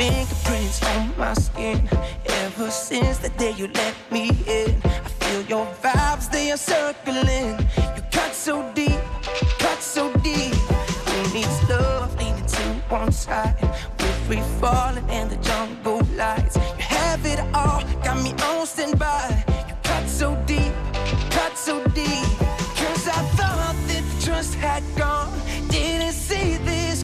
fingerprints on my skin. Ever since the day you let me in, I feel your vibes, they are circling. You cut so deep, cut so deep. Who needs love leaning to one side? We're free falling in the jungle lights.